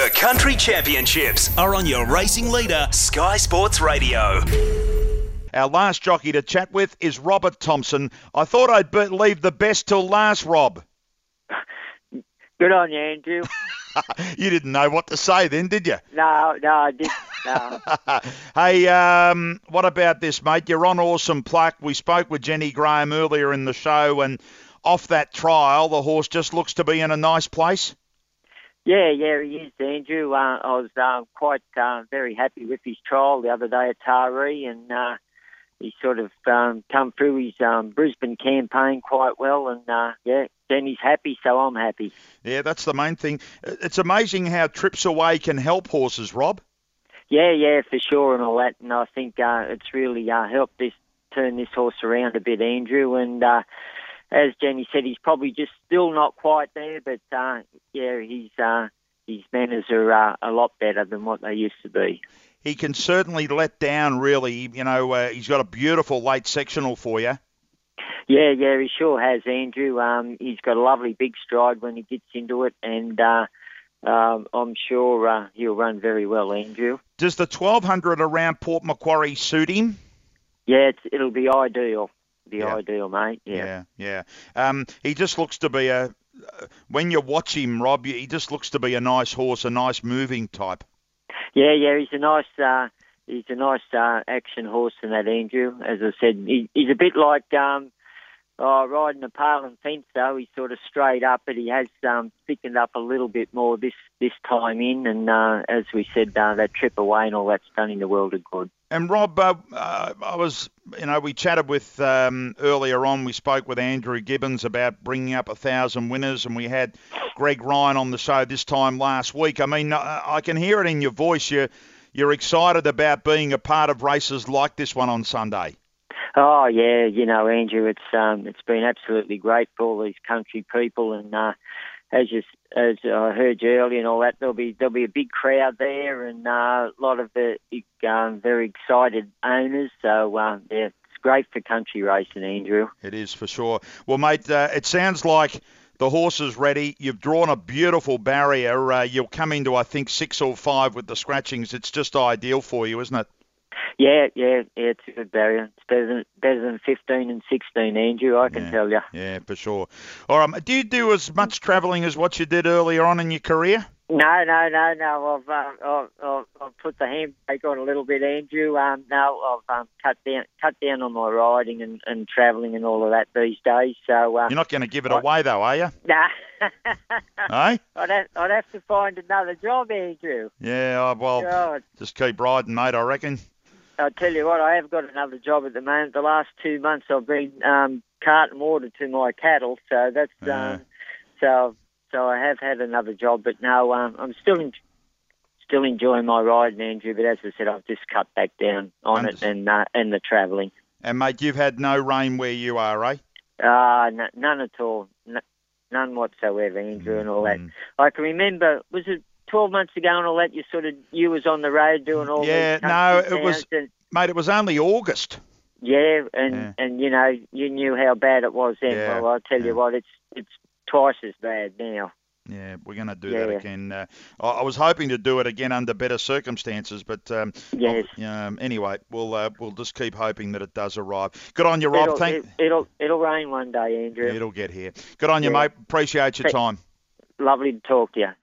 The Country Championships are on your racing leader, Sky Sports Radio. Our last jockey to chat with is Robert Thompson. I thought I'd leave the best till last, Rob. Good on you, Andrew. You didn't know what to say then, did you? No, I didn't. No. Hey, what about this, mate? You're on Awesome Pluck. We spoke with Jenny Graham earlier in the show, and off that trial, the horse just looks to be in a nice place. Yeah, he is, Andrew. I was quite very happy with his trial the other day at Taree, and he sort of come through his Brisbane campaign quite well, and Jenny's happy, so I'm happy. Yeah, that's the main thing. It's amazing how trips away can help horses, Rob. Yeah, for sure, and all that, and I think it's really helped turn this horse around a bit, Andrew, and as Jenny said, he's probably just still not quite there, but his manners are a lot better than what they used to be. He can certainly let down, really. You know, he's got a beautiful late sectional for you. Yeah, he sure has, Andrew. He's got a lovely big stride when he gets into it, and I'm sure he'll run very well, Andrew. Does the 1200 around Port Macquarie suit him? Yeah, it'll be ideal. Ideal, mate. Yeah. He just looks to be when you watch him, Rob, he just looks to be a nice horse, a nice moving type. Yeah, he's a nice action horse in that, Andrew. As I said, he's a bit like riding a Parliament fence, though. He's sort of straight up, but he has thickened up a little bit more this time in. And as we said, that trip away and all that's done in the world of good. And Rob, we chatted with earlier on. We spoke with Andrew Gibbons about bringing up 1,000 winners, and we had Greg Ryan on the show this time last week. I mean, I can hear it in your voice. You're excited about being a part of races like this one on Sunday. Oh yeah, Andrew, it's been absolutely great for all these country people, and as I heard you earlier and all that, there'll be a big crowd there, and a lot of the very excited owners. So it's great for country racing, Andrew. It is for sure. Well, mate, it sounds like the horse is ready. You've drawn a beautiful barrier. You'll come into, I think, 6 or 5 with the scratchings. It's just ideal for you, isn't it? Yeah, it's a good barrier. It's better than 15 and 16, Andrew, I can tell you. Yeah, for sure. All right, do you do as much travelling as what you did earlier on in your career? No. I've put the handbrake on a little bit, Andrew. No, I've cut down on my riding and travelling and all of that these days. So you're not going to give it away, though, are you? Nah. Hey? I'd have to find another job, Andrew. Yeah, well, God. Just keep riding, mate, I reckon. I'll tell you what, I have got another job at the moment. The last 2 months I've been carting water to my cattle, so that's so I have had another job. But no, I'm still enjoying my riding, Andrew. But as I said, I've just cut back down on it and the travelling. And mate, you've had no rain where you are, eh? None at all, none whatsoever, Andrew, and all that. I can remember, was it 12 months ago and all that, you was on the road doing all these mate, it was only August. Yeah, and you knew how bad it was then. Yeah, well, I'll tell you what, it's twice as bad now. Yeah, we're going to do that again. I was hoping to do it again under better circumstances, but yes. Anyway, we'll just keep hoping that it does arrive. Good on you, Rob. It'll rain one day, Andrew. It'll get here. Good on you, mate. Appreciate your time. Lovely to talk to you.